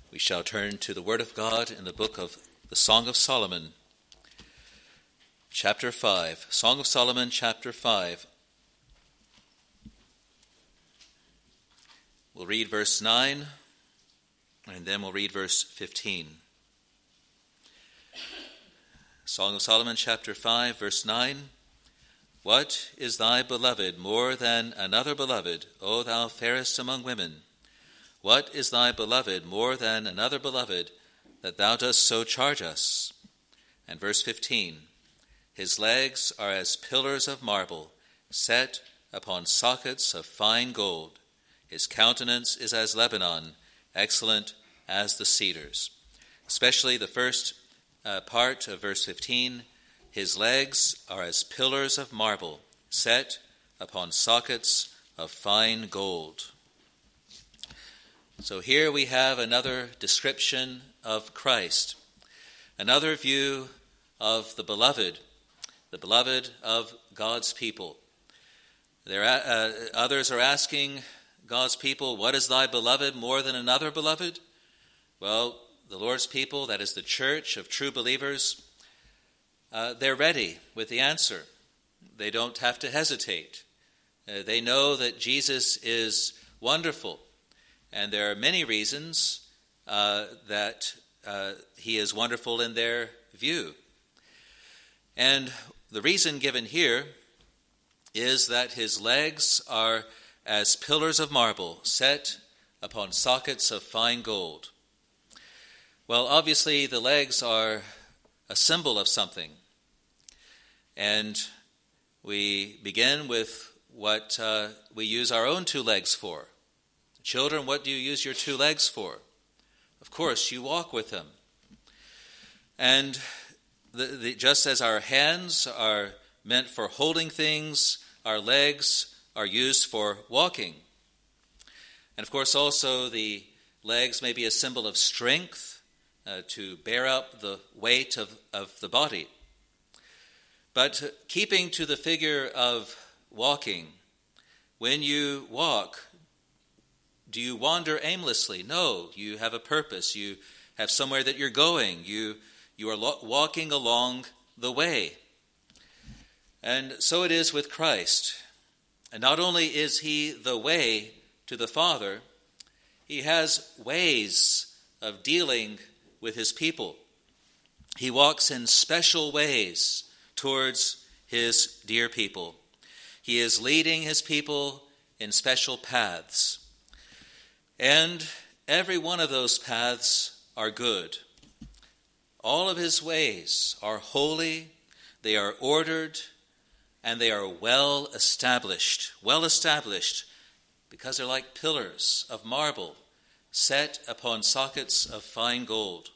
We shall turn to the Word of God in the book of the Song of Solomon, chapter 5. Song of Solomon, chapter 5. We'll read verse 9, and then we'll read verse 15. Song of Solomon, chapter 5, verse 9. What is thy beloved more than another beloved, O thou fairest among women? What is thy beloved more than another beloved, that thou dost so charge us? And verse 15, his legs are as pillars of marble, set upon sockets of fine gold. His countenance is as Lebanon, excellent as the cedars. Especially the first part of verse 15, his legs are as pillars of marble, set upon sockets of fine gold. So here we have another description of Christ, another view of the beloved of God's people. Others are asking God's people, what is thy beloved more than another beloved? Well, the Lord's people, that is the church of true believers, they're ready with the answer. They don't have to hesitate. They know that Jesus is wonderful. And there are many reasons that he is wonderful in their view. And the reason given here is that his legs are as pillars of marble set upon sockets of fine gold. Well, obviously the legs are a symbol of something. And we begin with what we use our own two legs for. Children, what do you use your two legs for? Of course, you walk with them. And just as our hands are meant for holding things, our legs are used for walking. And of course, also the legs may be a symbol of strength to bear up the weight of the body. But keeping to the figure of walking, when you walk, do you wander aimlessly? No, you have a purpose. You have somewhere that you're going. You are walking along the way. And so it is with Christ. And not only is he the way to the Father, he has ways of dealing with his people. He walks in special ways towards his dear people. He is leading his people in special paths. And every one of those paths are good. All of his ways are holy, they are ordered, and they are well established because they're like pillars of marble set upon sockets of fine gold.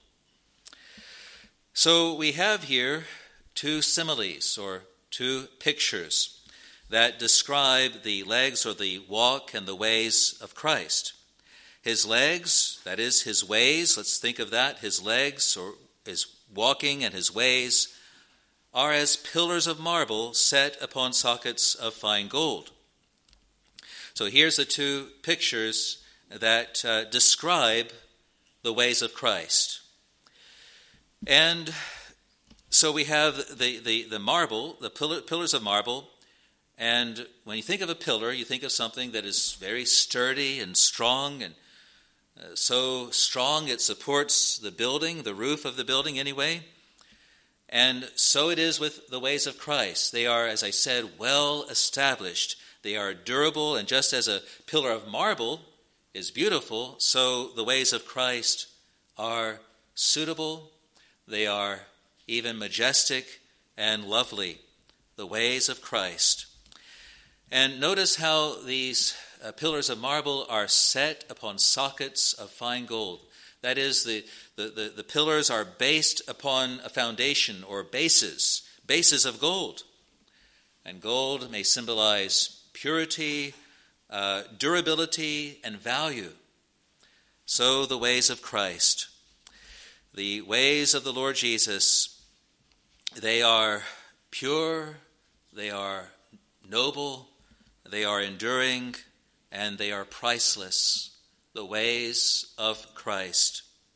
So we have here two similes or two pictures that describe the legs or the walk and the ways of Christ. His legs, that is his ways, let's think of that, his legs or his walking and his ways are as pillars of marble set upon sockets of fine gold. So here's the two pictures that describe the ways of Christ. And so we have the marble, the pillars of marble, and when you think of a pillar, you think of something that is very sturdy and strong and so strong it supports the building, the roof of the building anyway. And so it is with the ways of Christ. They are, as I said, well established. They are durable, and just as a pillar of marble is beautiful, so the ways of Christ are suitable. They are even majestic and lovely, the ways of Christ. And notice how these pillars of marble are set upon sockets of fine gold. That is, the pillars are based upon a foundation or bases of gold. And gold may symbolize purity, durability, and value. So the ways of Christ. The ways of the Lord Jesus, they are pure, they are noble, they are enduring, and they are priceless, the ways of Christ.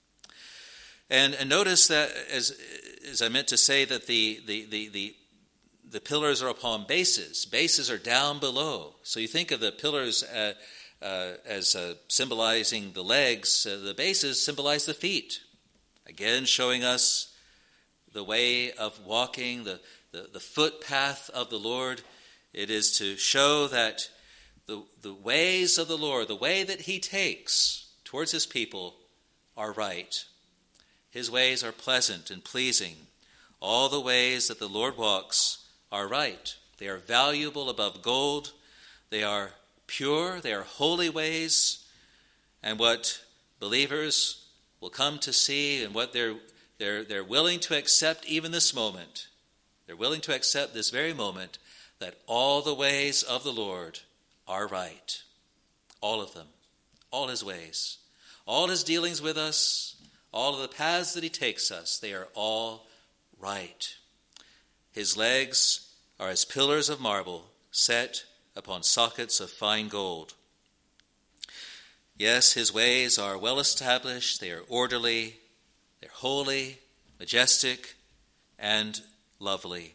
And notice that, as I meant to say, that the pillars are upon bases. Bases are down below. So you think of the pillars as symbolizing the legs. The bases symbolize the feet. Again, showing us the way of walking, the footpath of the Lord. It is to show that the ways of the Lord, the way that he takes towards his people, are right. His ways are pleasant and pleasing. All the ways that the Lord walks are right. They are valuable above gold. They are pure. They are holy ways. And what believers will come to see, and what they're willing to accept even this moment, they're willing to accept this very moment, that all the ways of the Lord are right. All of them. All his ways. All his dealings with us. All of the paths that he takes us. They are all right. His legs are as pillars of marble set upon sockets of fine gold. Yes, his ways are well established. They are orderly. They're holy, majestic, and lovely.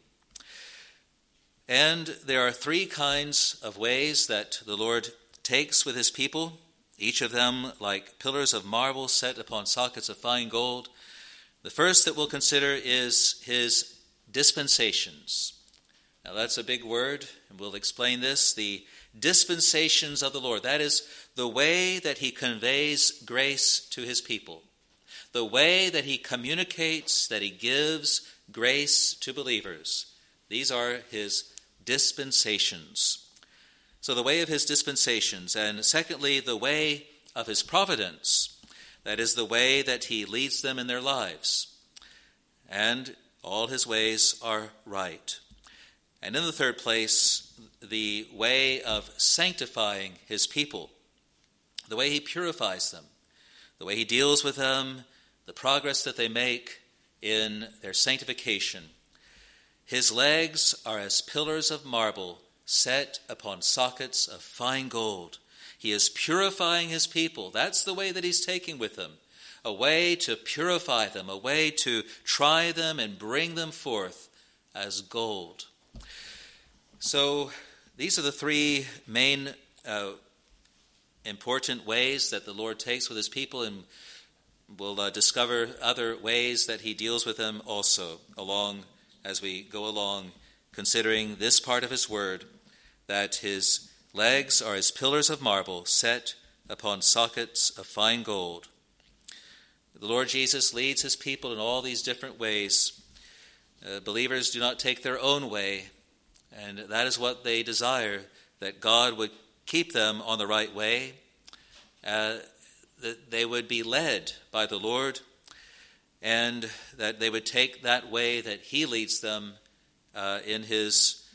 And there are three kinds of ways that the Lord takes with his people, each of them like pillars of marble set upon sockets of fine gold. The first that we'll consider is his dispensations. Now that's a big word, and we'll explain this. The dispensations of the Lord, that is the way that he conveys grace to his people, the way that he communicates, that he gives grace to believers. These are his dispensations. So the way of his dispensations, and secondly, the way of his providence. That is the way that he leads them in their lives. And all his ways are right. And in the third place, the way of sanctifying his people. The way he purifies them. The way he deals with them. The progress that they make in their sanctification. His legs are as pillars of marble set upon sockets of fine gold. He is purifying his people. That's the way that he's taking with them. A way to purify them, a way to try them and bring them forth as gold. So these are the three main important ways that the Lord takes with his people, and we'll discover other ways that he deals with them also as we go along, considering this part of his word, that his legs are as pillars of marble set upon sockets of fine gold. The Lord Jesus leads his people in all these different ways. Believers do not take their own way, and that is what they desire, that God would keep them on the right way, that they would be led by the Lord, and that they would take that way that he leads them in his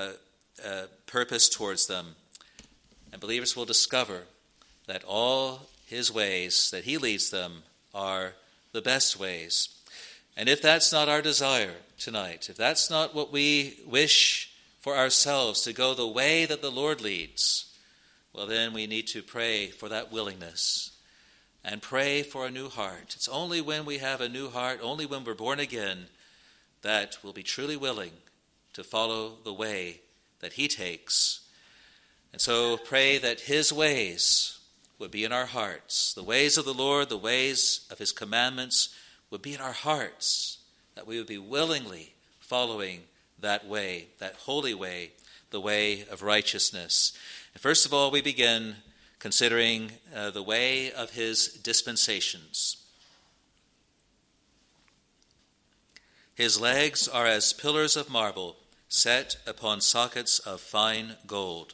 purpose towards them. And believers will discover that all his ways that he leads them are the best ways. And if that's not our desire tonight, if that's not what we wish for ourselves, to go the way that the Lord leads, well, then we need to pray for that willingness and pray for a new heart. It's only when we have a new heart, only when we're born again, that we'll be truly willing to follow the way that he takes. And so pray that his ways would be in our hearts. The ways of the Lord, the ways of his commandments would be in our hearts, that we would be willingly following that way, that holy way, the way of righteousness. And first of all, we begin considering the way of his dispensations. His legs are as pillars of marble set upon sockets of fine gold.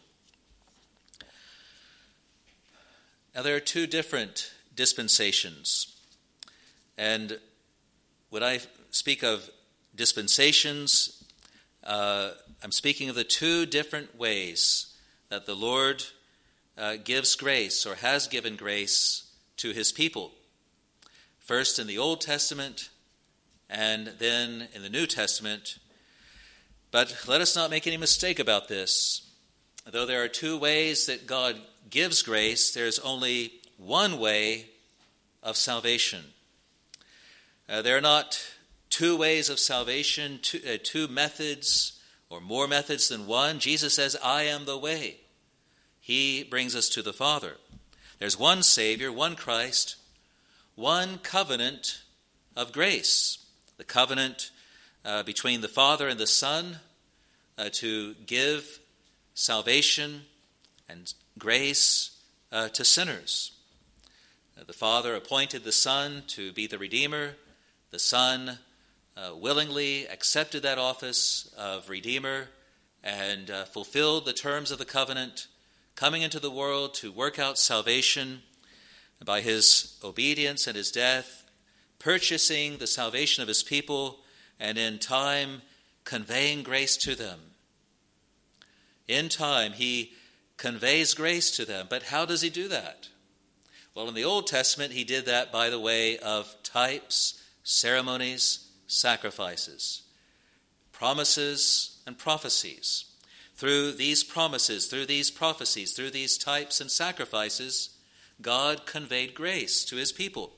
Now, there are two different dispensations. And when I speak of dispensations, I'm speaking of the two different ways that the Lord gives grace or has given grace to his people. First in the Old Testament and then in the New Testament. But let us not make any mistake about this. Though there are two ways that God gives grace, there's only one way of salvation. There are not two ways of salvation, two methods or more methods than one. Jesus says, I am the way. He brings us to the Father. There's one Savior, one Christ, one covenant of grace. The covenant between the Father and the Son to give salvation and grace to sinners. The Father appointed the Son to be the Redeemer. The Son willingly accepted that office of Redeemer and fulfilled the terms of the covenant, coming into the world to work out salvation by his obedience and his death, purchasing the salvation of his people, and in time conveying grace to them. In time, he conveys grace to them. But how does he do that? Well, in the Old Testament, he did that by the way of types, ceremonies, sacrifices, promises, and prophecies. Through these promises, through these prophecies, through these types and sacrifices, God conveyed grace to his people.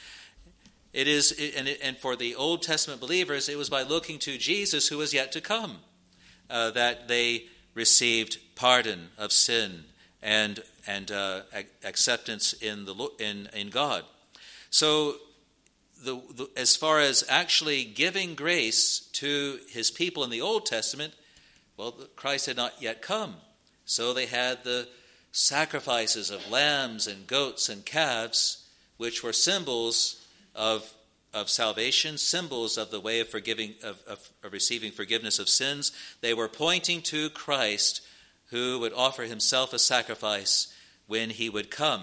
And for the Old Testament believers, it was by looking to Jesus, who was yet to come, that they received pardon of sin and acceptance in God. So, as far as actually giving grace to his people in the Old Testament, well, Christ had not yet come. So they had the sacrifices of lambs and goats and calves, which were symbols of salvation, symbols of the way of forgiving, of receiving forgiveness of sins. They were pointing to Christ, who would offer himself a sacrifice when he would come.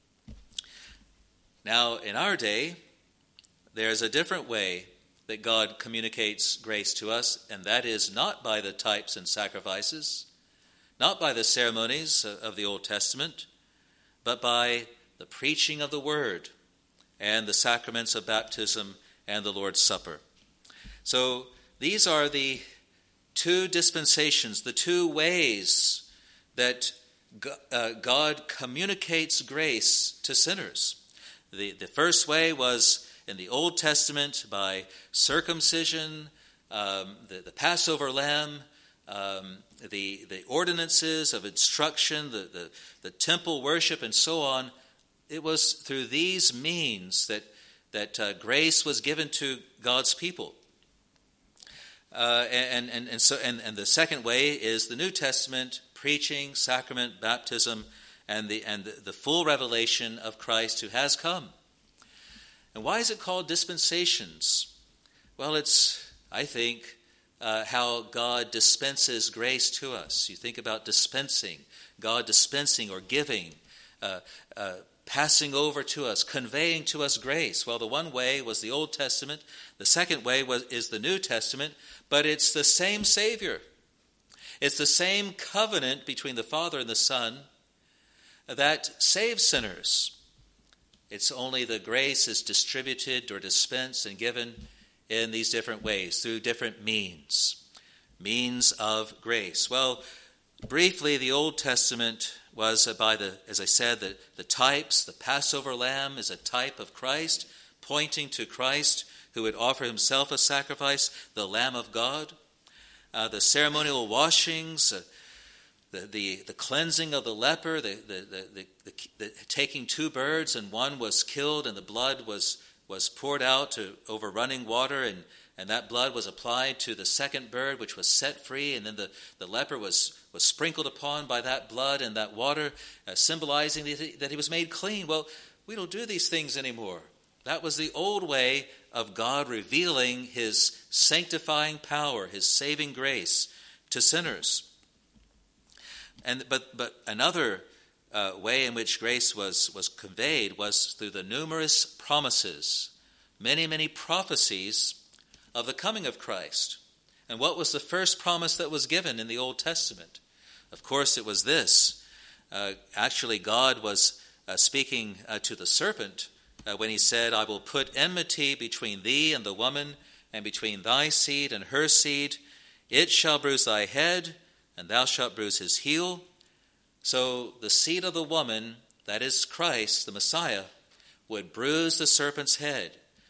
Now, in our day, there's a different way that God communicates grace to us, and that is not by the types and sacrifices, not by the ceremonies of the Old Testament, but by the preaching of the Word and the sacraments of baptism and the Lord's Supper. So these are the two dispensations, the two ways that God communicates grace to sinners. The first way was in the Old Testament by circumcision, the Passover lamb, the ordinances of instruction, the temple worship, and so on. It was through these means that grace was given to God's people. And the second way is the New Testament, preaching, sacrament, baptism, and the full revelation of Christ who has come. And why is it called dispensations? Well, it's, I think, how God dispenses grace to us. You think about dispensing, God dispensing or giving, passing over to us, conveying to us grace. Well, the one way was the Old Testament. The second way is the New Testament, but it's the same Savior. It's the same covenant between the Father and the Son that saves sinners. It's only the grace is distributed or dispensed and given in these different ways, through different means of grace. Well, briefly, the Old Testament was as I said, the types. The Passover lamb is a type of Christ, pointing to Christ who would offer himself a sacrifice, the Lamb of God. The ceremonial washings, the cleansing of the leper, the taking two birds, and one was killed and the blood was poured out over running water, and that blood was applied to the second bird, which was set free, and then the leper was sprinkled upon by that blood and that water, symbolizing that he was made clean. Well, we don't do these things anymore. That was the old way of God revealing his sanctifying power, his saving grace to sinners. But another way in which grace was conveyed was through the numerous promises, many prophecies of the coming of Christ. And what was the first promise that was given in the Old Testament? Of course, it was this. Actually, God was speaking to the serpent when he said, I will put enmity between thee and the woman, and between thy seed and her seed. It shall bruise thy head, and thou shalt bruise his heel. So the seed of the woman, that is Christ, the Messiah, would bruise the serpent's head.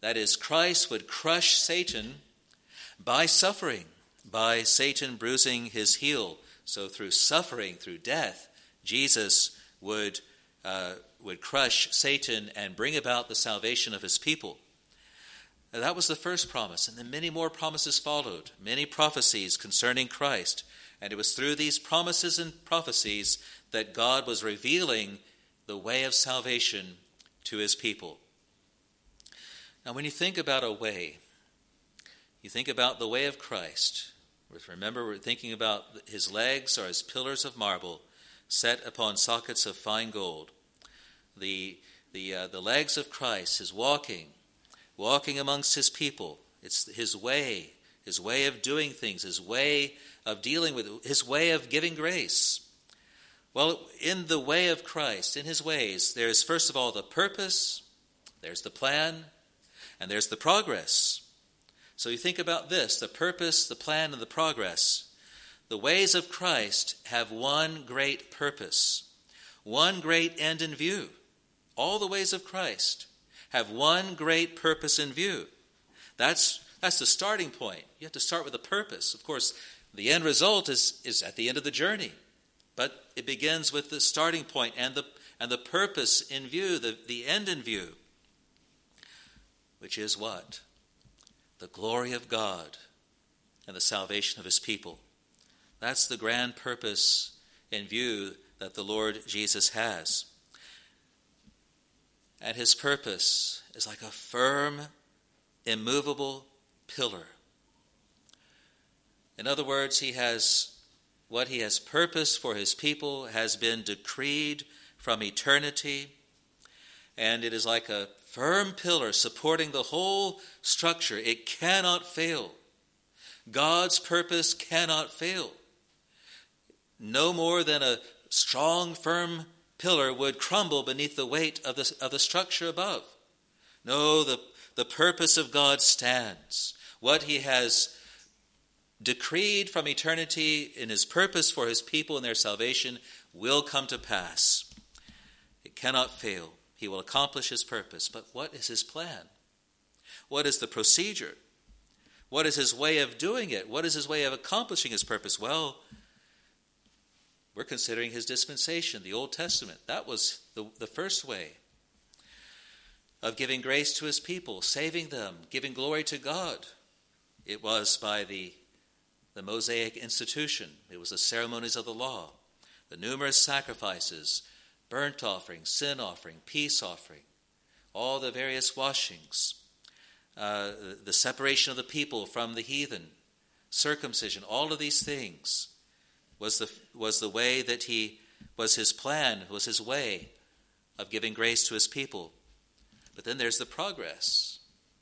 That is, Christ would crush Satan by suffering, by Satan bruising his heel. So through suffering, through death, Jesus would crush Satan and bring about the salvation of his people. Now, that was the first promise, and then many more promises followed, many prophecies concerning Christ. And it was through these promises and prophecies that God was revealing the way of salvation to his people. Now, when you think about a way, you think about the way of Christ. Remember, we're thinking about his legs are as pillars of marble set upon sockets of fine gold. The legs of Christ, his walking amongst his people. It's his way of doing things, his way of dealing with, his way of giving grace. Well, in the way of Christ, in his ways, there's first of all the purpose, there's the plan, and there's the progress. So you think about this, the purpose, the plan, and the progress. The ways of Christ have one great purpose, one great end in view. All the ways of Christ have one great purpose in view. That's the starting point. You have to start with a purpose. Of course, the end result is at the end of the journey. But it begins with the starting point and the purpose in view, the end in view. Which is what? The glory of God and the salvation of his people. That's the grand purpose in view that the Lord Jesus has. And his purpose is like a firm, immovable pillar. In other words, what he has purposed for his people has been decreed from eternity, and it is like a firm pillar supporting the whole structure. It cannot fail. God's purpose cannot fail. No more than a strong, firm pillar would crumble beneath the weight of the structure above. No, the purpose of God stands. What he has decreed from eternity in his purpose for his people and their salvation will come to pass. It cannot fail. He will accomplish his purpose. But what is his plan? What is the procedure? What is his way of doing it? What is his way of accomplishing his purpose? Well, we're considering his dispensation, the Old Testament. That was the first way of giving grace to his people, saving them, giving glory to God. It was by the Mosaic institution. It was the ceremonies of the law, the numerous sacrifices, burnt offering, sin offering, peace offering, all the various washings, the separation of the people from the heathen, circumcision, all of these things was the way that was his plan, was his way of giving grace to his people. But then there's the progress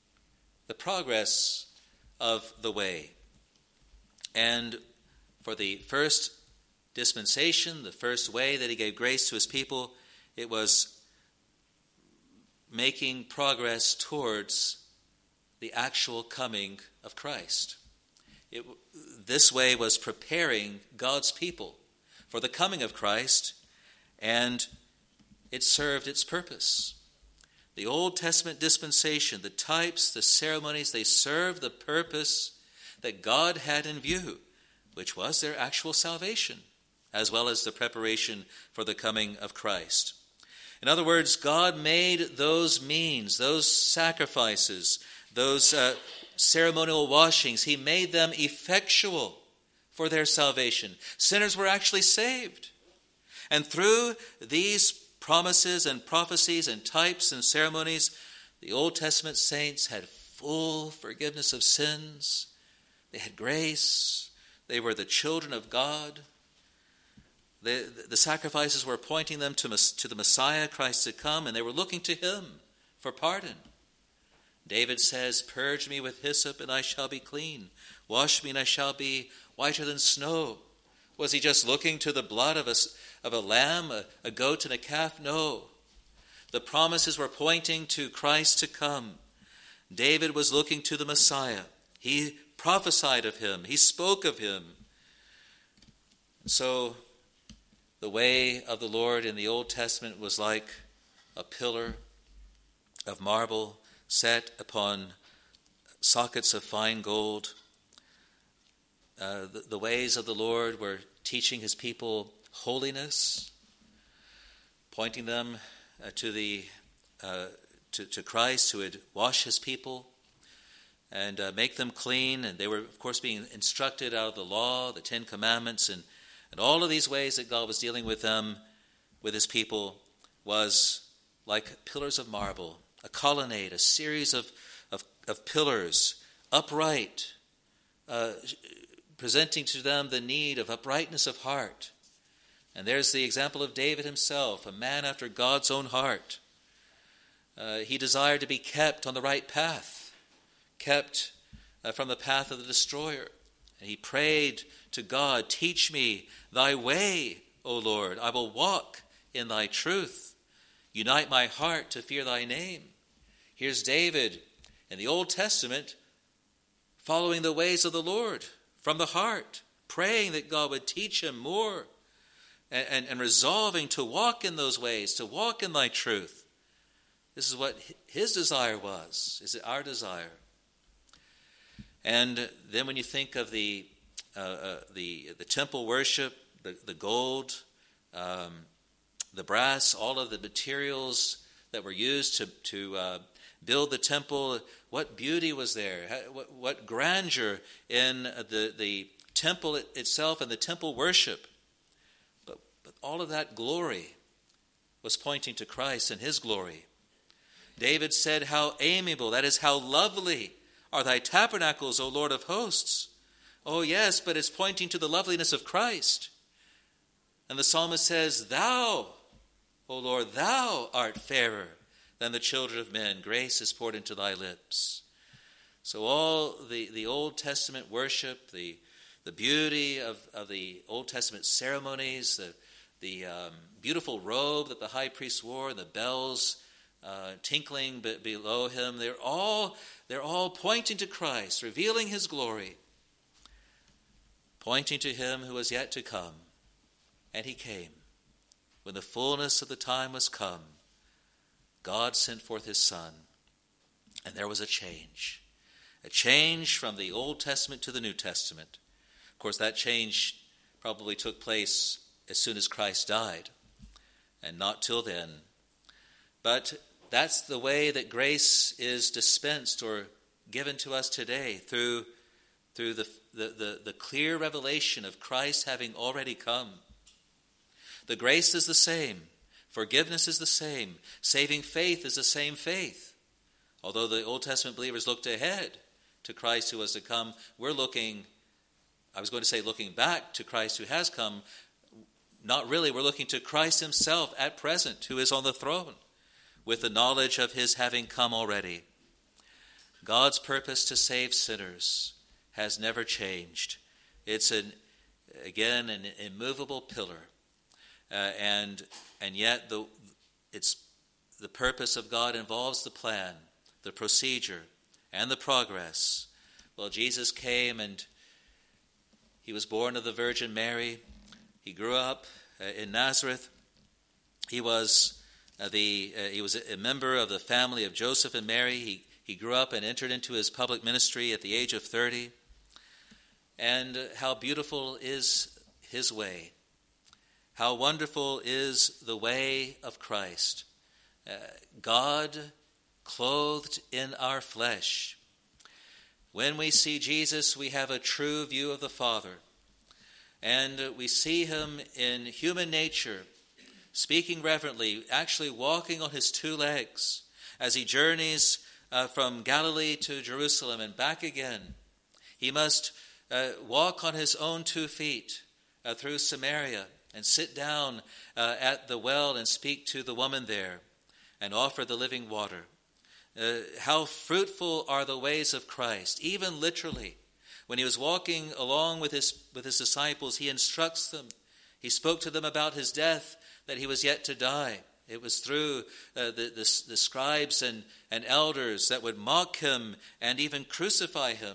of the way. And for the first dispensation, the first way that he gave grace to his people, it was making progress towards the actual coming of Christ. This way was preparing God's people for the coming of Christ, and it served its purpose. The Old Testament dispensation, the types, the ceremonies, they served the purpose that God had in view, which was their actual salvation, as well as the preparation for the coming of Christ. In other words, God made those means, those sacrifices, those ceremonial washings, he made them effectual for their salvation. Sinners were actually saved. And through these promises and prophecies and types and ceremonies, the Old Testament saints had full forgiveness of sins. They had grace. They were the children of God. The sacrifices were pointing them to the Messiah, Christ to come, and they were looking to him for pardon. David says, "Purge me with hyssop, and I shall be clean. Wash me, and I shall be whiter than snow." Was he just looking to the blood of a lamb, a goat, and a calf? No. The promises were pointing to Christ to come. David was looking to the Messiah. He prophesied of him. He spoke of him. So the way of the Lord in the Old Testament was like a pillar of marble set upon sockets of fine gold. The ways of the Lord were teaching his people holiness, pointing them to Christ, who would wash his people and make them clean. And they were, of course, being instructed out of the law, the Ten Commandments, and all of these ways that God was dealing with them, with his people, was like pillars of marble, a colonnade, a series of pillars, upright, presenting to them the need of uprightness of heart. And there's the example of David himself, a man after God's own heart. He desired to be kept on the right path, kept from the path of the destroyer. And he prayed to God, "Teach me thy way, O Lord. I will walk in thy truth. Unite my heart to fear thy name." Here's David in the Old Testament following the ways of the Lord from the heart, praying that God would teach him more and resolving to walk in those ways, to walk in thy truth. This is what his desire was. Is it our desire? And then when you think of the temple worship, the gold, the brass, all of the materials that were used to build the temple, what beauty was there? What grandeur in the temple itself and the temple worship. But all of that glory was pointing to Christ and his glory. David said, "How amiable, that is, how lovely are thy tabernacles, O Lord of hosts." Oh yes, but it's pointing to the loveliness of Christ. And the psalmist says, "Thou, O Lord, thou art fairer than the children of men. Grace is poured into thy lips." So all the Old Testament worship, the beauty of the Old Testament ceremonies, the beautiful robe that the high priest wore, and the bells tinkling below him, they're all pointing to Christ, revealing his glory, pointing to him who was yet to come. And he came. When the fullness of the time was come, God sent forth his Son, and there was a change from the Old Testament to the New Testament. Of course, that change probably took place as soon as Christ died, and not till then. But that's the way that grace is dispensed or given to us today, through the clear revelation of Christ having already come. The grace is the same. Forgiveness is the same. Saving faith is the same faith. Although the Old Testament believers looked ahead to Christ who was to come, we're looking back to Christ who has come. Not really, we're looking to Christ himself at present, who is on the throne, with the knowledge of his having come already. God's purpose to save sinners has never changed. It's an immovable pillar. And yet it's the purpose of God involves the plan, the procedure, and the progress. Well, Jesus came and he was born of the Virgin Mary. He grew up in Nazareth. He was a member of the family of Joseph and Mary. He grew up and entered into his public ministry at the age of 30. And how beautiful is his way. How wonderful is the way of Christ. God clothed in our flesh. When we see Jesus, we have a true view of the Father. And we see him in human nature, speaking reverently, actually walking on his two legs as he journeys from Galilee to Jerusalem and back again. He must walk on his own 2 feet through Samaria and sit down at the well and speak to the woman there and offer the living water. How fruitful are the ways of Christ, even literally. When he was walking along with his disciples, he instructs them. He spoke to them about his death, that he was yet to die. It was through the scribes and elders that would mock him and even crucify him.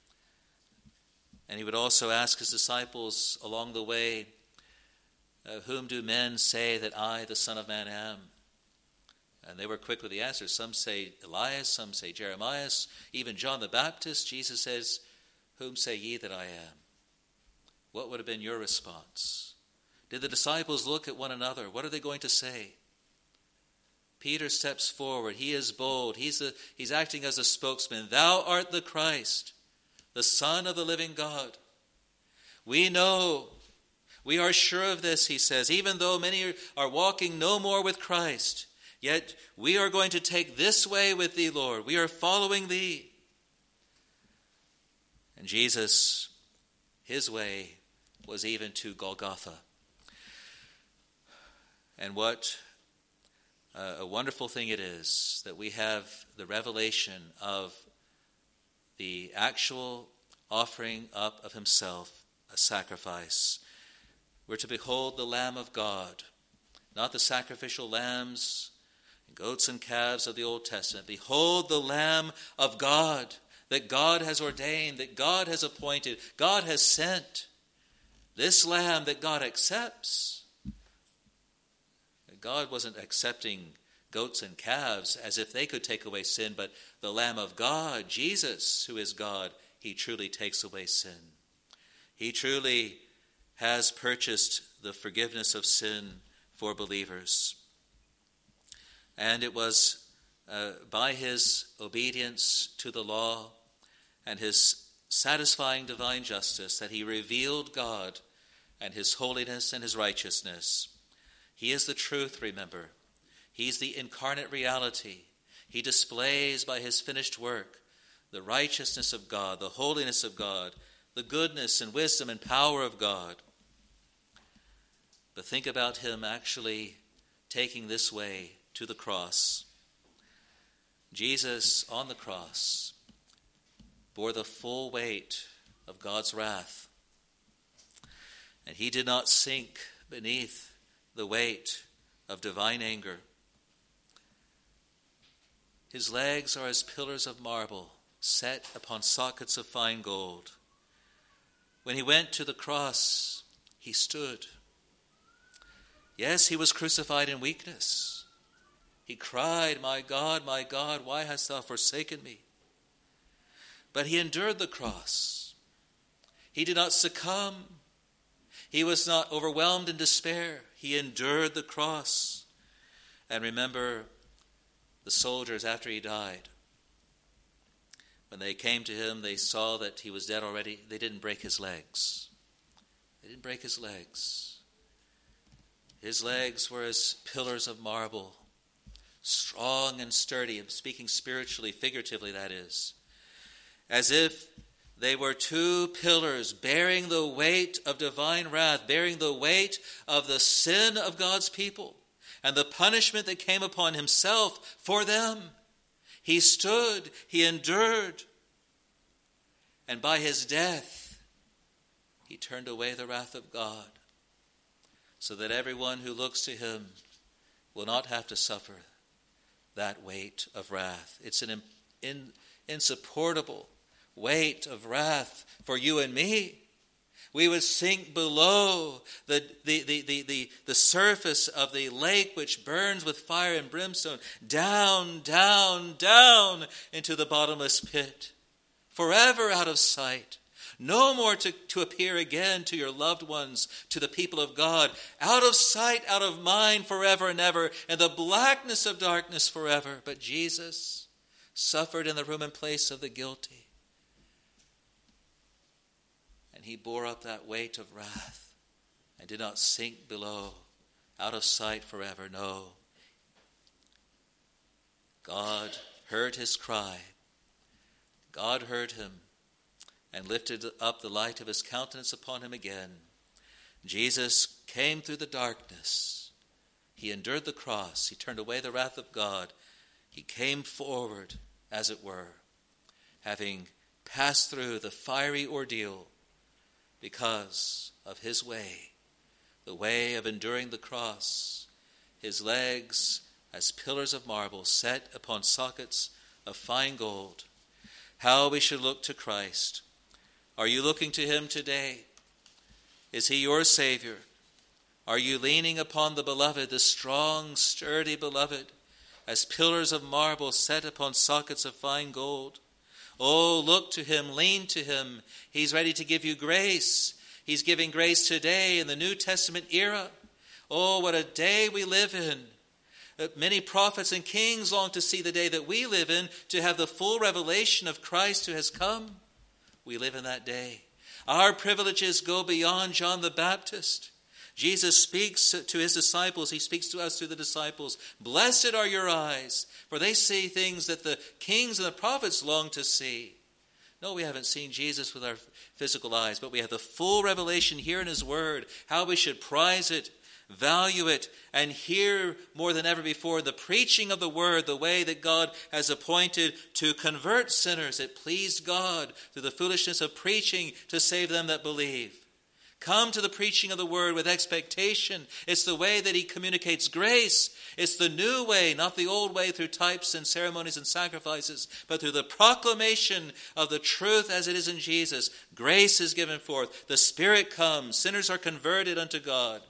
And he would also ask his disciples along the way, "Whom do men say that I, the Son of Man, am?" And they were quick with the answers. Some say Elias, some say Jeremiah, even John the Baptist. Jesus says, "Whom say ye that I am?" What would have been your response? Did the disciples look at one another? What are they going to say? Peter steps forward. He is bold. He's acting as a spokesman. "Thou art the Christ, the Son of the living God." We know, we are sure of this, he says, even though many are walking no more with Christ, yet we are going to take this way with thee, Lord. We are following thee. And Jesus, his way was even to Golgotha. And what a wonderful thing it is that we have the revelation of the actual offering up of himself, a sacrifice. We're to behold the Lamb of God, not the sacrificial lambs, goats and calves of the Old Testament. Behold the Lamb of God that God has ordained, that God has appointed, God has sent. This Lamb that God accepts. God wasn't accepting goats and calves as if they could take away sin, but the Lamb of God, Jesus, who is God, he truly takes away sin. He truly has purchased the forgiveness of sin for believers. And it was by his obedience to the law and his satisfying divine justice that he revealed God and his holiness and his righteousness. He is the truth, remember. He's the incarnate reality. He displays by his finished work the righteousness of God, the holiness of God, the goodness and wisdom and power of God. But think about him actually taking this way to the cross. Jesus on the cross bore the full weight of God's wrath, and he did not sink beneath the weight of divine anger. His legs are as pillars of marble set upon sockets of fine gold. When he went to the cross, he stood. Yes, he was crucified in weakness. He cried, my God, why hast thou forsaken me?" But he endured the cross. He did not succumb. He was not overwhelmed in despair. He endured the cross. And remember, the soldiers, after he died, when they came to him, they saw that he was dead already. They didn't break his legs. They didn't break his legs. His legs were as pillars of marble, strong and sturdy. I'm speaking spiritually, figuratively, that is. As if they were two pillars bearing the weight of divine wrath, bearing the weight of the sin of God's people and the punishment that came upon himself for them. He stood, he endured, and by his death, he turned away the wrath of God, so that everyone who looks to him will not have to suffer that weight of wrath. It's an insupportable weight of wrath for you and me. We would sink below the surface of the lake which burns with fire and brimstone, down, down, down into the bottomless pit, forever out of sight, no more to appear again to your loved ones, to the people of God, out of sight, out of mind forever and ever, in the blackness of darkness forever. But Jesus suffered in the room and place of the guilty. And he bore up that weight of wrath and did not sink below, out of sight forever. No. God heard his cry. God heard him and lifted up the light of his countenance upon him again. Jesus came through the darkness. He endured the cross. He turned away the wrath of God. He came forward, as it were, having passed through the fiery ordeal because of his way, the way of enduring the cross, his legs as pillars of marble set upon sockets of fine gold. How we should look to Christ. Are you looking to him today? Is he your Savior? Are you leaning upon the beloved, the strong, sturdy beloved, as pillars of marble set upon sockets of fine gold. Oh, look to him, lean to him. He's ready to give you grace. He's giving grace today in the New Testament era. Oh, what a day we live in. Many prophets and kings long to see the day that we live in, to have the full revelation of Christ who has come. We live in that day. Our privileges go beyond John the Baptist. Jesus speaks to his disciples. He speaks to us through the disciples. Blessed are your eyes, for they see things that the kings and the prophets long to see. No, we haven't seen Jesus with our physical eyes, but we have the full revelation here in his word, how we should prize it, value it, and hear more than ever before the preaching of the word, the way that God has appointed to convert sinners. It pleased God through the foolishness of preaching to save them that believe. Come to the preaching of the word with expectation. It's the way that he communicates grace. It's the new way, not the old way through types and ceremonies and sacrifices, but through the proclamation of the truth as it is in Jesus. Grace is given forth. The Spirit comes. Sinners are converted unto God.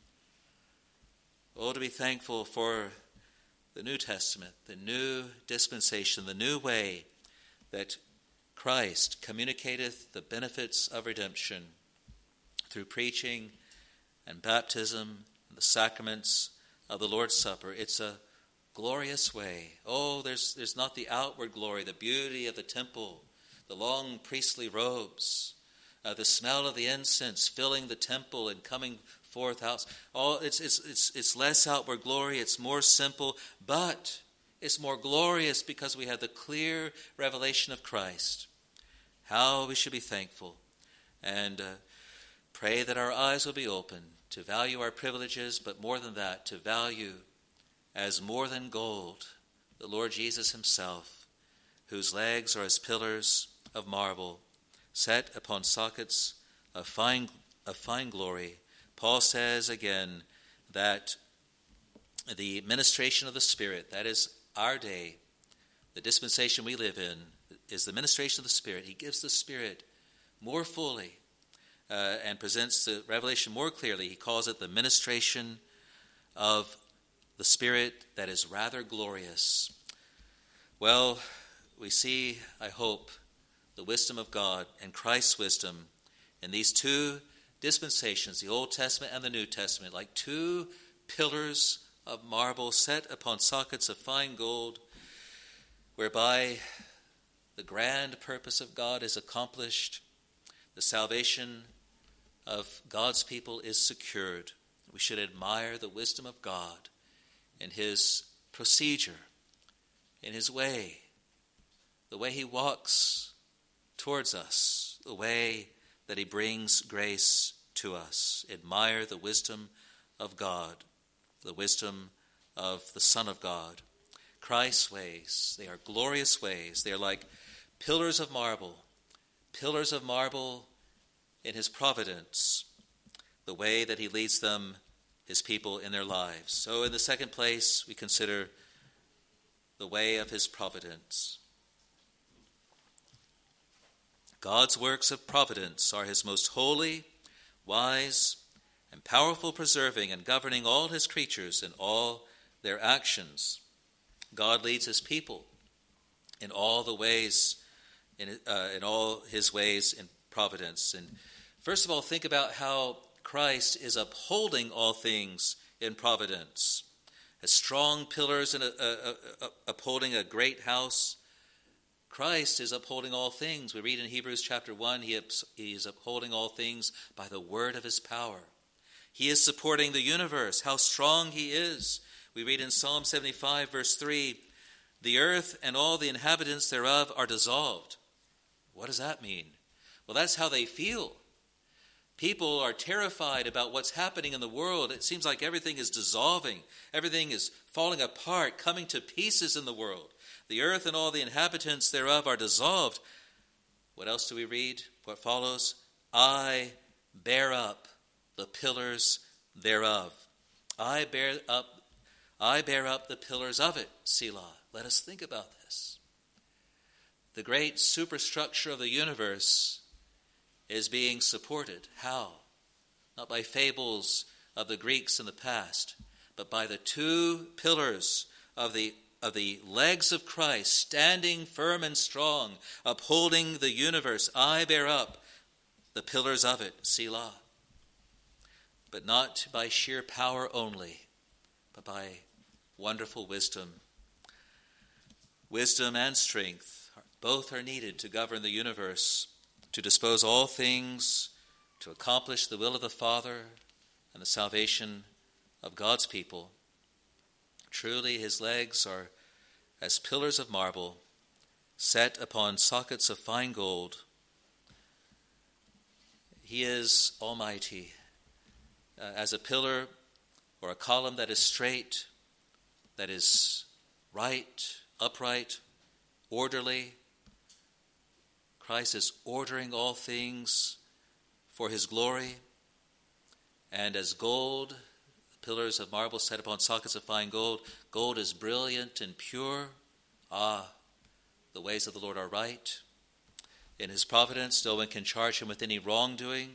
Oh, to be thankful for the New Testament, the new dispensation, the new way that Christ communicateth the benefits of redemption through preaching and baptism and the sacraments of the Lord's Supper. It's a glorious way. Oh, there's not the outward glory, the beauty of the temple, the long priestly robes, the smell of the incense filling the temple and coming forth out. Oh, it's less outward glory. It's more simple, but it's more glorious because we have the clear revelation of Christ. How we should be thankful and pray that our eyes will be open to value our privileges, but more than that, to value as more than gold the Lord Jesus himself, whose legs are as pillars of marble, set upon sockets of fine glory. Paul says again that the ministration of the Spirit, that is our day, the dispensation we live in, is the ministration of the Spirit. He gives the Spirit more fully and presents the revelation more clearly. He calls it the ministration of the Spirit that is rather glorious. Well, we see, I hope, the wisdom of God and Christ's wisdom in these two dispensations, the Old Testament and the New Testament, like two pillars of marble set upon sockets of fine gold, whereby the grand purpose of God is accomplished, the salvation of God's people is secured. We should admire the wisdom of God in his procedure, in his way, the way he walks towards us, the way that he brings grace to us. Admire the wisdom of God, the wisdom of the Son of God. Christ's ways, they are glorious ways. They are like pillars of marble in his providence, the way that he leads them, his people, in their lives. So in the second place, we consider the way of his providence. God's works of providence are his most holy, wise, and powerful, preserving and governing all his creatures in all their actions. God leads his people in all the ways, in all his ways in providence. And first of all, think about how Christ is upholding all things in providence. As strong pillars in upholding a great house, Christ is upholding all things. We read in Hebrews chapter 1, he is upholding all things by the word of his power. He is supporting the universe, how strong he is. We read in Psalm 75, verse 3, the earth and all the inhabitants thereof are dissolved. What does that mean? Well, that's how they feel. People are terrified about what's happening in the world. It seems like everything is dissolving. Everything is falling apart, coming to pieces in the world. The earth and all the inhabitants thereof are dissolved. What else do we read? What follows? I bear up the pillars thereof. I bear up the pillars of it, Selah. Let us think about this. The great superstructure of the universe is being supported. How? Not by fables of the Greeks in the past, but by the two pillars of the the legs of Christ, standing firm and strong, upholding the universe, I bear up the pillars of it, Selah. But not by sheer power only, but by wonderful wisdom. Wisdom and strength, both are needed to govern the universe, to dispose all things, to accomplish the will of the Father and the salvation of God's people. Truly his legs are as pillars of marble, set upon sockets of fine gold. He is almighty. As a pillar or a column that is straight, that is right, upright, orderly, Christ is ordering all things for his glory. And as gold, pillars of marble set upon sockets of fine gold, gold is brilliant and pure. The ways of the Lord are right. In his providence, no one can charge him with any wrongdoing.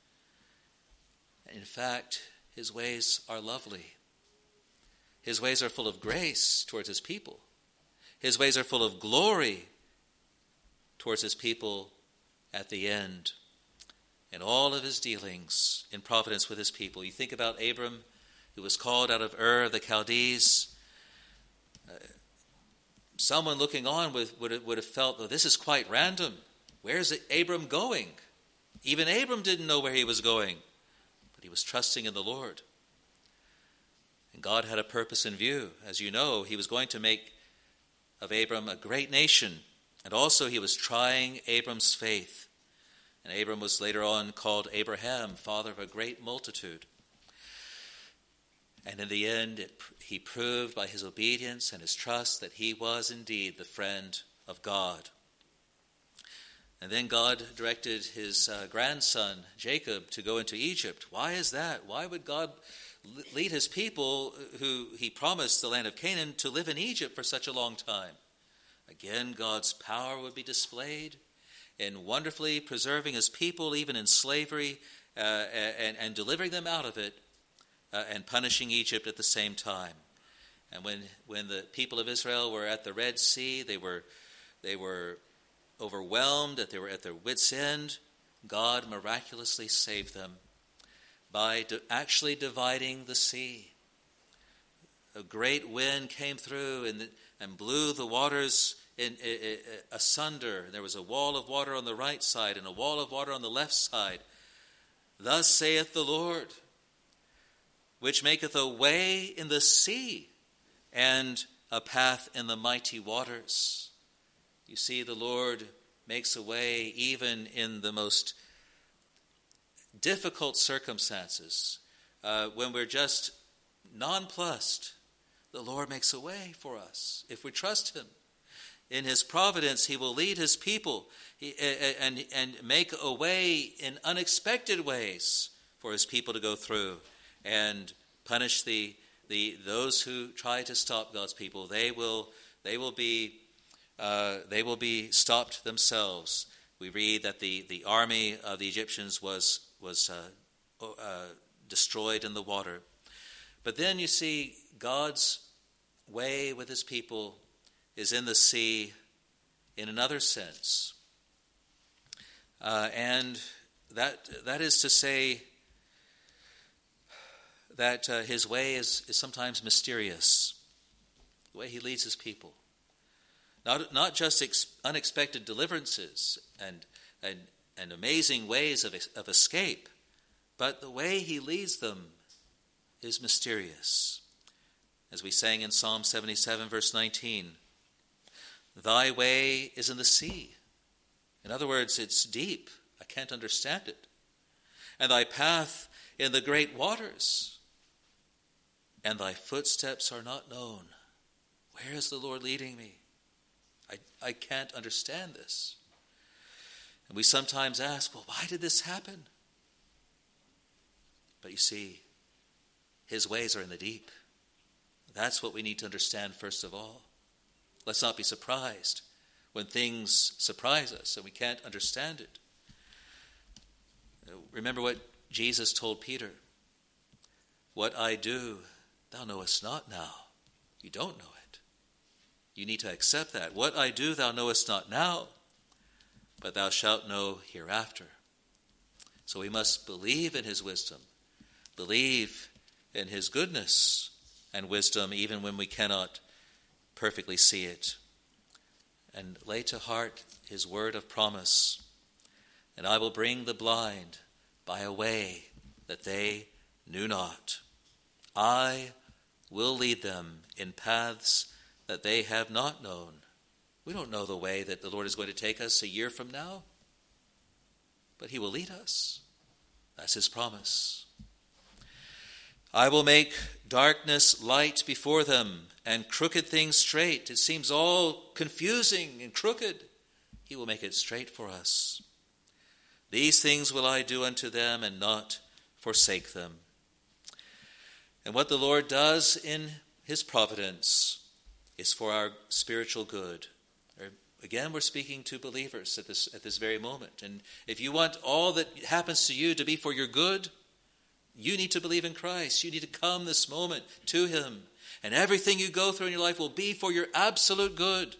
In fact, his ways are lovely. His ways are full of grace towards his people. His ways are full of glory towards his people at the end. In all of his dealings in providence with his people. You think about Abram, who was called out of Ur of the Chaldees. Someone looking on would have felt, well, this is quite random. Where's Abram going? Even Abram didn't know where he was going. But he was trusting in the Lord. And God had a purpose in view. As you know, he was going to make of Abram a great nation. And also he was trying Abram's faith. And Abram was later on called Abraham, father of a great multitude. And in the end, he proved by his obedience and his trust that he was indeed the friend of God. And then God directed his grandson, Jacob, to go into Egypt. Why is that? Why would God lead his people, who he promised the land of Canaan, to live in Egypt for such a long time? Again, God's power would be displayed in wonderfully preserving his people, even in slavery, and delivering them out of it, and punishing Egypt at the same time. And when the people of Israel were at the Red Sea, they were overwhelmed, that they were at their wits' end. God miraculously saved them by actually dividing the sea. A great wind came through and blew the waters asunder. There was a wall of water on the right side and a wall of water on the left side. Thus saith the Lord, which maketh a way in the sea and a path in the mighty waters. You see, the Lord makes a way even in the most difficult circumstances. When we're just nonplussed, the Lord makes a way for us if we trust him. In his providence, he will lead his people and make a way in unexpected ways for his people to go through and punish those who try to stop God's people. They will be stopped themselves. We read that the army of the Egyptians was destroyed in the water. But then you see God's way with his people is in the sea in another sense. And that is to say that his way is sometimes mysterious, the way he leads his people. Not just unexpected deliverances and amazing ways of escape, but the way he leads them is mysterious. As we sang in Psalm 77, verse 19, thy way is in the sea. In other words, it's deep. I can't understand it. And thy path in the great waters. And thy footsteps are not known. Where is the Lord leading me? I can't understand this. And we sometimes ask, well, why did this happen? But you see, his ways are in the deep. That's what we need to understand first of all. Let's not be surprised when things surprise us and we can't understand it. Remember what Jesus told Peter. What I do, thou knowest not now. You don't know it. You need to accept that. What I do thou knowest not now, but thou shalt know hereafter. So we must believe in his wisdom, believe in his goodness and wisdom, even when we cannot perfectly see it, and lay to heart his word of promise. And I will bring the blind by a way that they knew not. I will lead them in paths that they have not known. We don't know the way that the Lord is going to take us a year from now, but he will lead us. That's his promise. I will make darkness light before them and crooked things straight. It seems all confusing and crooked. He will make it straight for us. These things will I do unto them and not forsake them. And what the Lord does in his providence is for our spiritual good. Again, we're speaking to believers at this very moment. And if you want all that happens to you to be for your good, you need to believe in Christ. You need to come this moment to him. And everything you go through in your life will be for your absolute good.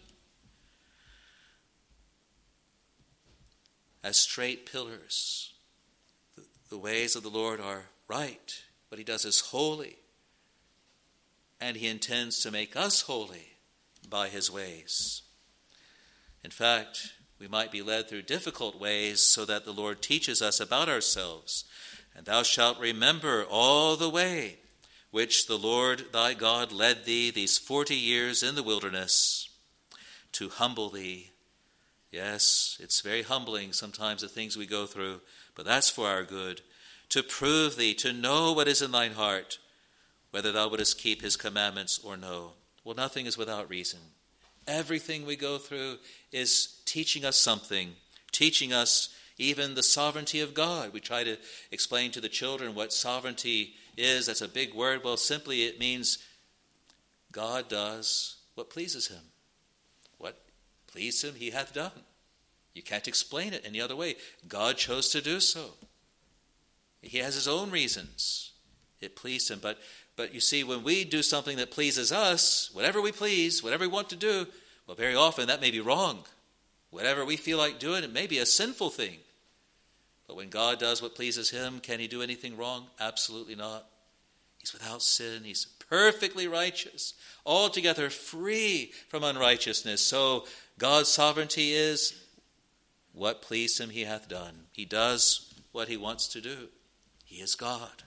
As straight pillars, the ways of the Lord are right. What he does is holy. And he intends to make us holy by his ways. In fact, we might be led through difficult ways so that the Lord teaches us about ourselves. And thou shalt remember all the way which the Lord thy God led thee these 40 years in the wilderness to humble thee. Yes, it's very humbling sometimes the things we go through, but that's for our good. To prove thee, to know what is in thine heart, whether thou wouldest keep his commandments or no. Well, nothing is without reason. Everything we go through is teaching us something, teaching us even the sovereignty of God. We try to explain to the children what sovereignty is. That's a big word. Well, simply it means God does what pleases him. What pleased him, he hath done. You can't explain it any other way. God chose to do so. He has his own reasons. It pleased him. But you see, when we do something that pleases us, whatever we please, whatever we want to do, well, very often that may be wrong. Whatever we feel like doing, it may be a sinful thing. But when God does what pleases him, can he do anything wrong? Absolutely not. He's without sin. He's perfectly righteous, altogether free from unrighteousness. So God's sovereignty is what pleased him he hath done. He does what he wants to do. He is God.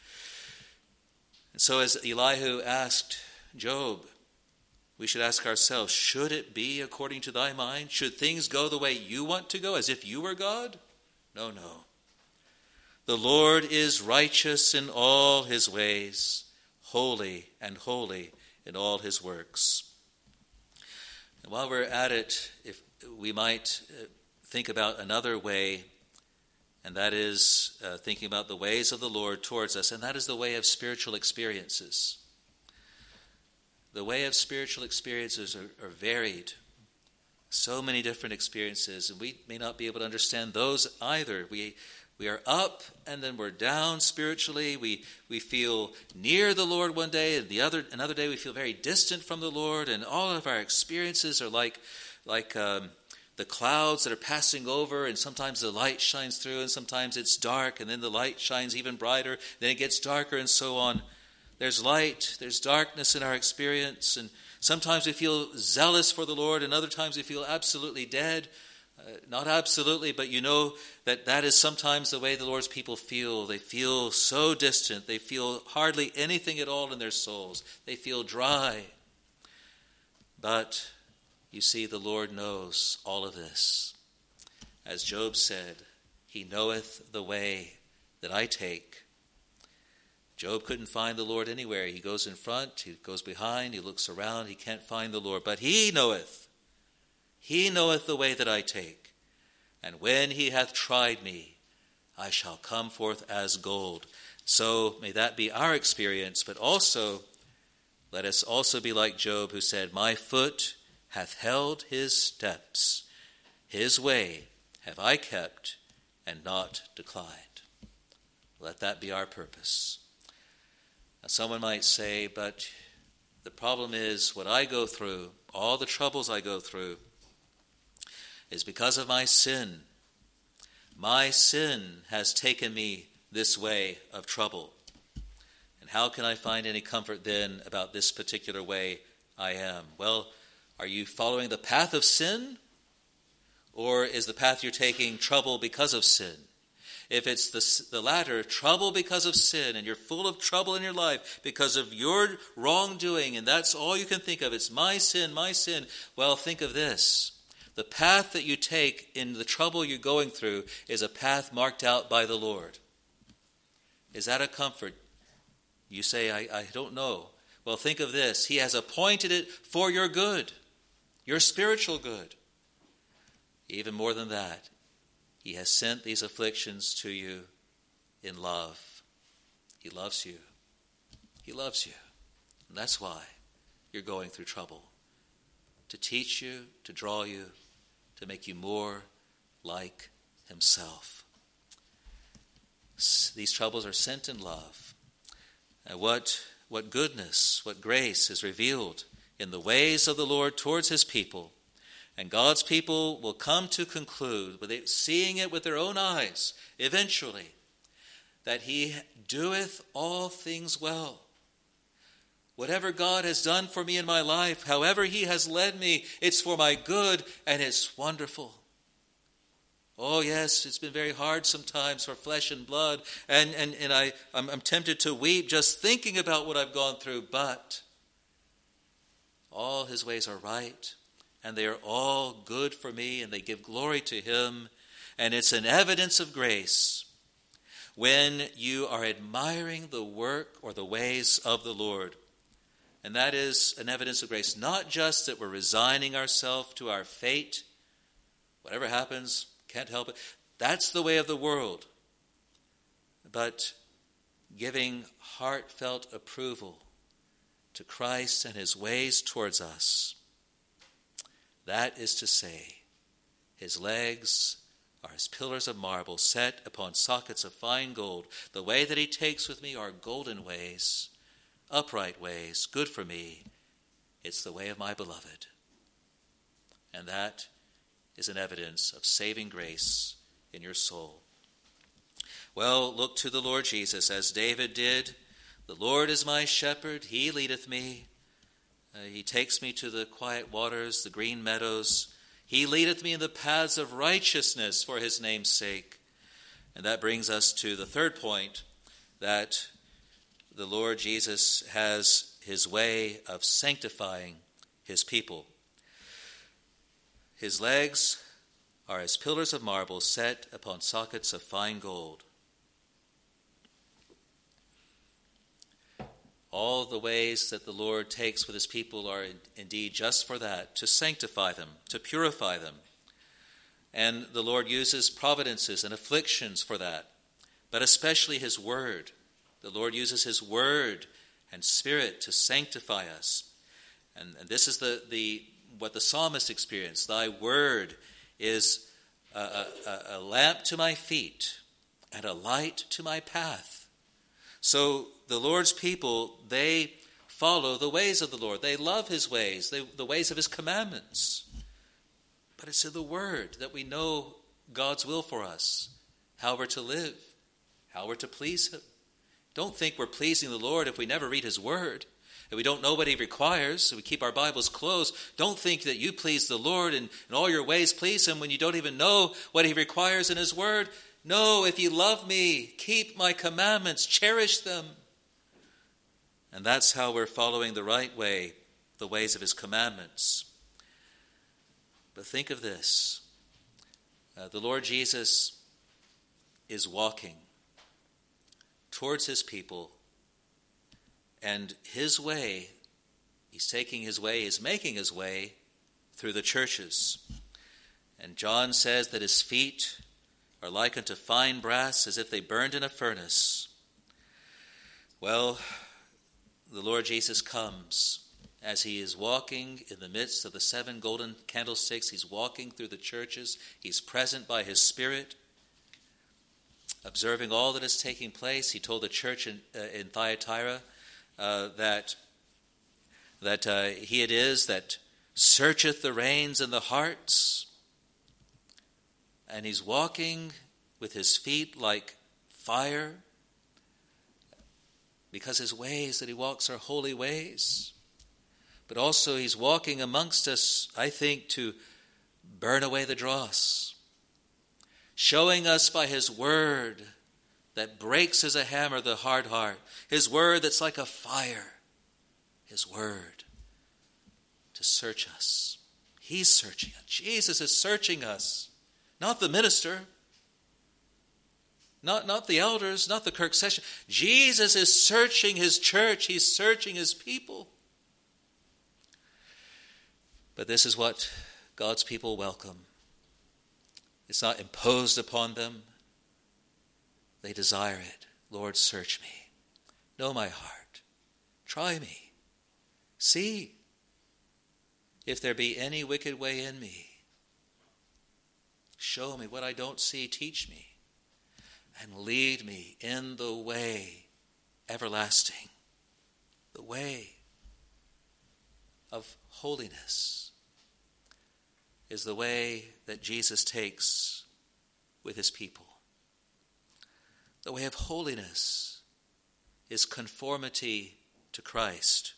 And so as Elihu asked Job, we should ask ourselves, should it be according to thy mind? Should things go the way you want to go, as if you were God? No. The Lord is righteous in all his ways, holy and holy in all his works. And while we're at it, if we might think about another way, and that is thinking about the ways of the Lord towards us, and that is the way of spiritual experiences. The way of spiritual experiences are varied. So many different experiences, and we may not be able to understand those either. We are up and then we're down spiritually. We feel near the Lord one day, and another day we feel very distant from the Lord, and all of our experiences are like the clouds that are passing over, and sometimes the light shines through, and sometimes it's dark, and then the light shines even brighter, then it gets darker, and so on. There's light, there's darkness in our experience, and sometimes we feel zealous for the Lord, and other times we feel absolutely dead. Not absolutely, but you know that is sometimes the way the Lord's people feel. They feel so distant. They feel hardly anything at all in their souls. They feel dry. But you see, the Lord knows all of this. As Job said, he knoweth the way that I take. Job couldn't find the Lord anywhere. He goes in front, he goes behind, he looks around, he can't find the Lord. But he knoweth the way that I take. And when he hath tried me, I shall come forth as gold. So may that be our experience, but also let us also be like Job, who said, my foot hath held his steps. His way have I kept and not declined. Let that be our purpose. Now, someone might say, but The problem is what I go through, all the troubles I go through, is because of my sin. My sin has taken me this way of trouble. And how can I find any comfort then about this particular way I am? Well, are you following the path of sin? Or is the path you're taking trouble because of sin? If it's the latter, trouble because of sin, and you're full of trouble in your life because of your wrongdoing, and that's all you can think of, it's my sin, well, think of this. The path that you take in the trouble you're going through is a path marked out by the Lord. Is that a comfort? You say, I don't know. Well, think of this. He has appointed it for your good, your spiritual good. Even more than that, He has sent these afflictions to you in love. He loves you. He loves you. And that's why you're going through trouble. To teach you, to draw you, to make you more like Himself. These troubles are sent in love. And what goodness, what grace is revealed in the ways of the Lord towards His people. And God's people will come to conclude, seeing it with their own eyes, eventually, that He doeth all things well. Whatever God has done for me in my life, however He has led me, it's for my good and it's wonderful. Oh yes, it's been very hard sometimes for flesh and blood, and I'm tempted to weep just thinking about what I've gone through, but all His ways are right. And they are all good for me, and they give glory to Him. And it's an evidence of grace when you are admiring the work or the ways of the Lord. And that is an evidence of grace, not just that we're resigning ourselves to our fate. Whatever happens, can't help it. That's the way of the world. But giving heartfelt approval to Christ and His ways towards us. That is to say, His legs are as pillars of marble set upon sockets of fine gold. The way that He takes with me are golden ways, upright ways, good for me. It's the way of my beloved. And that is an evidence of saving grace in your soul. Well, look to the Lord Jesus as David did. The Lord is my shepherd, He leadeth me. He takes me to the quiet waters, the green meadows. He leadeth me in the paths of righteousness for His name's sake. And that brings us to the third point, that the Lord Jesus has His way of sanctifying His people. His legs are as pillars of marble set upon sockets of fine gold. All the ways that the Lord takes with His people are indeed just for that, to sanctify them, to purify them. And the Lord uses providences and afflictions for that, but especially His Word. The Lord uses His Word and Spirit to sanctify us. And this is what the psalmist experienced. Thy Word is a lamp to my feet and a light to my path. So the Lord's people, they follow the ways of the Lord. They love His ways, the ways of His commandments. But it's in the Word that we know God's will for us, how we're to live, how we're to please Him. Don't think we're pleasing the Lord if we never read His Word, if we don't know what He requires, so we keep our Bibles closed. Don't think that you please the Lord and in all your ways please Him when you don't even know what He requires in His Word. No, if you love me, keep my commandments, cherish them. And that's how we're following the right way, the ways of His commandments. But think of this. The Lord Jesus is walking towards His people, and His way, He's taking His way, He's making His way through the churches. And John says that His feet are like unto fine brass, as if they burned in a furnace. Well, the Lord Jesus comes as He is walking in the midst of the 7 golden candlesticks. He's walking through the churches. He's present by His Spirit, observing all that is taking place. He told the church in Thyatira that that he it is that searcheth the reins and the hearts. And he's walking with his feet like fire, because his ways that he walks are holy ways. But also he's walking amongst us, I think, to burn away the dross, showing us by his word that breaks as a hammer the hard heart, his word that's like a fire, his word to search us. He's searching us. Jesus is searching us, not the minister, not the elders, not the Kirk session. Jesus is searching his church. He's searching his people. But this is what God's people welcome. It's not imposed upon them. They desire it. Lord, search me. Know my heart. Try me. See if there be any wicked way in me. Show me what I don't see. Teach me. And lead me in the way everlasting. The way of holiness is the way that Jesus takes with his people. The way of holiness is conformity to Christ.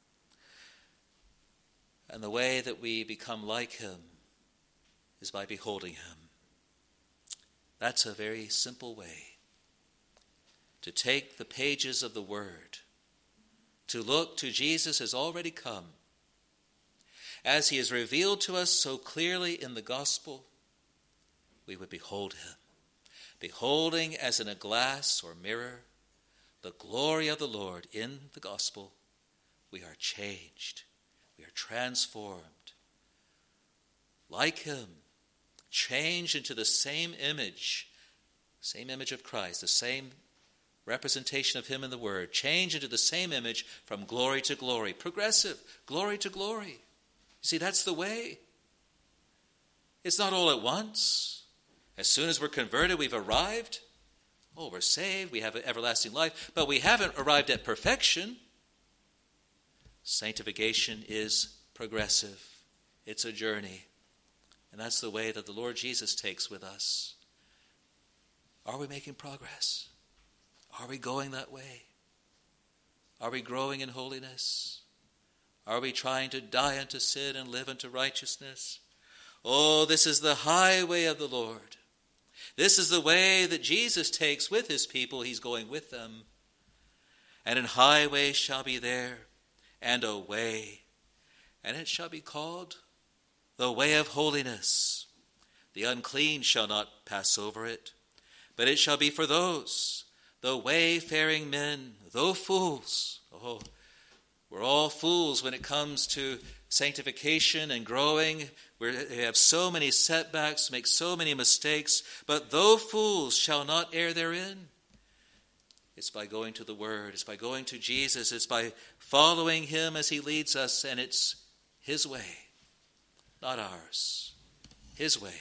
And the way that we become like him is by beholding him. That's a very simple way to take the pages of the Word, to look to Jesus has already come. As he is revealed to us so clearly in the gospel, we would behold him. Beholding as in a glass or mirror the glory of the Lord in the gospel, we are changed. We are transformed. Like him, changed into the same image of Christ, the same representation of him in the Word, changed into the same image from glory to glory, progressive, glory to glory. You see, that's the way. It's not all at once. As soon as we're converted, we've arrived. Oh, we're saved, we have an everlasting life, but we haven't arrived at perfection. Sanctification is progressive. It's a journey. And that's the way that the Lord Jesus takes with us. Are we making progress? Are we going that way? Are we growing in holiness? Are we trying to die unto sin and live unto righteousness? Oh, this is the highway of the Lord. This is the way that Jesus takes with his people. He's going with them. And an highway shall be there, and a way, and it shall be called the way of holiness. The unclean shall not pass over it, but it shall be for those, the wayfaring men, though fools. Oh, we're all fools when it comes to sanctification and growing. We have so many setbacks, make so many mistakes, but though fools shall not err therein. It's by going to the Word, it's by going to Jesus, it's by following him as he leads us, and it's his way. Not ours, his way.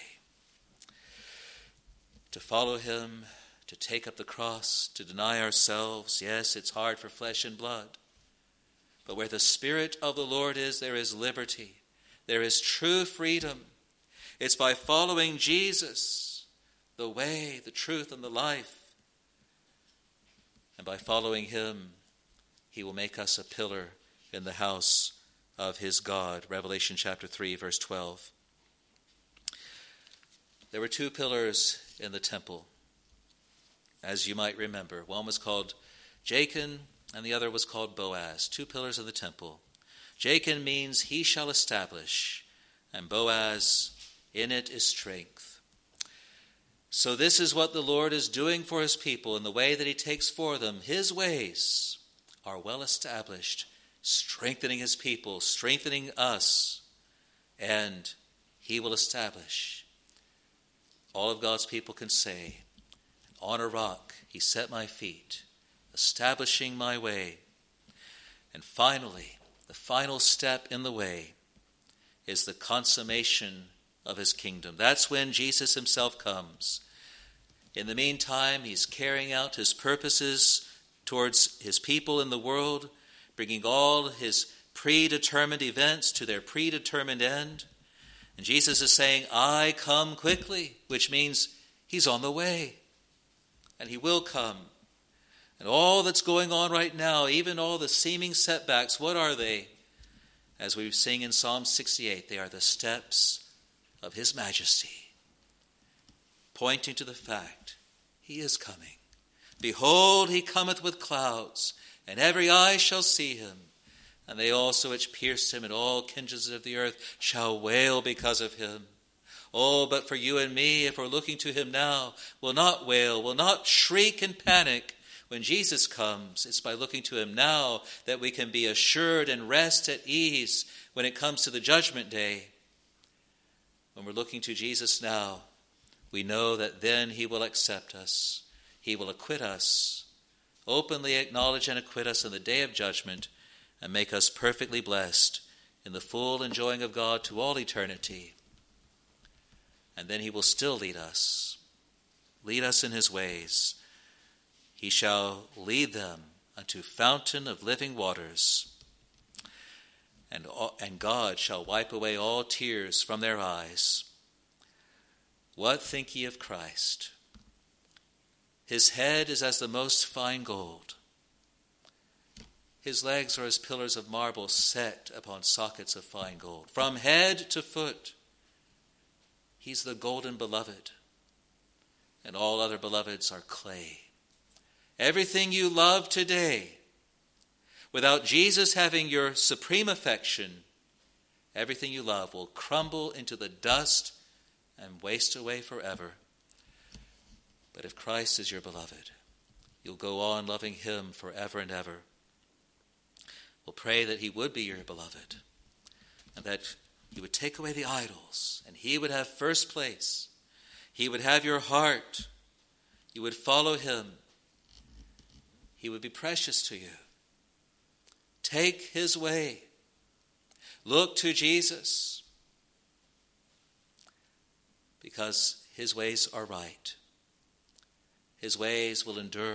To follow him, to take up the cross, to deny ourselves. Yes, it's hard for flesh and blood. But where the Spirit of the Lord is, there is liberty. There is true freedom. It's by following Jesus, the way, the truth, and the life. And by following him, he will make us a pillar in the house of his God. Revelation chapter 3, verse 12. There were two pillars in the temple, as you might remember. One was called Jachin, and the other was called Boaz. Two pillars of the temple. Jachin means he shall establish, and Boaz, in it is strength. So this is what the Lord is doing for his people in the way that he takes for them. His ways are well established, strengthening his people, strengthening us, and he will establish. All of God's people can say, on a rock he set my feet, establishing my way. And finally, the final step in the way is the consummation of his kingdom. That's when Jesus himself comes. In the meantime, he's carrying out his purposes towards his people in the world, bringing all his predetermined events to their predetermined end. And Jesus is saying, I come quickly, which means he's on the way. And he will come. And all that's going on right now, even all the seeming setbacks, what are they? As we sing in Psalm 68, they are the steps of his majesty, pointing to the fact he is coming. Behold, he cometh with clouds, and every eye shall see him. And they also which pierced him, and all kindreds of the earth shall wail because of him. Oh, but for you and me, if we're looking to him now, will not wail, will not shriek and panic when Jesus comes. It's by looking to him now that we can be assured and rest at ease when it comes to the judgment day. When we're looking to Jesus now, we know that then he will accept us. He will acquit us, openly acknowledge and acquit us in the day of judgment, and make us perfectly blessed in the full enjoying of God to all eternity. And then he will still lead us in his ways. He shall lead them unto fountain of living waters, and God shall wipe away all tears from their eyes. What think ye of Christ? His head is as the most fine gold. His legs are as pillars of marble set upon sockets of fine gold. From head to foot, he's the golden beloved, and all other beloveds are clay. Everything you love today, without Jesus having your supreme affection, everything you love will crumble into the dust and waste away forever. But if Christ is your beloved, you'll go on loving him forever and ever. We'll pray that he would be your beloved, and that you would take away the idols, and he would have first place. He would have your heart. You would follow him. He would be precious to you. Take his way. Look to Jesus, because his ways are right. His ways will endure.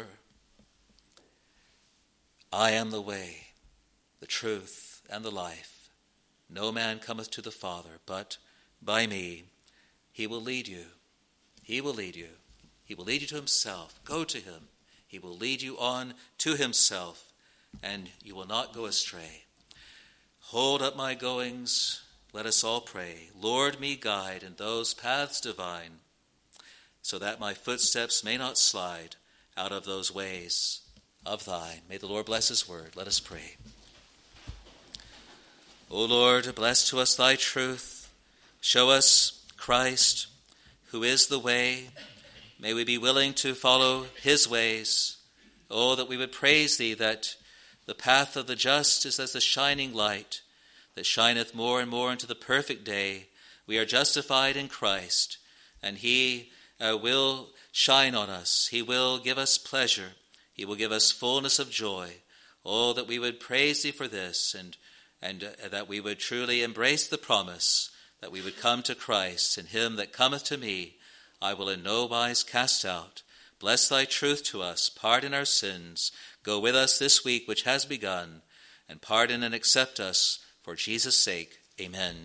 I am the way, the truth, and the life. No man cometh to the Father but by me. He will lead you. He will lead you. He will lead you to himself. Go to him. He will lead you on to himself, and you will not go astray. Hold up my goings. Let us all pray. Lord, me guide in those paths divine, so that my footsteps may not slide out of those ways of thine. May the Lord bless his word. Let us pray. O Lord, bless to us thy truth. Show us Christ, who is the way. May we be willing to follow his ways. Oh, that we would praise thee, that the path of the just is as the shining light that shineth more and more into the perfect day. We are justified in Christ, and he will shine on us. He will give us pleasure. He will give us fullness of joy. Oh, that we would praise thee for this, and that we would truly embrace the promise that we would come to Christ, and him that cometh to me I will in no wise cast out. Bless thy truth to us. Pardon our sins. Go with us this week which has begun, and pardon and accept us for Jesus' sake. Amen.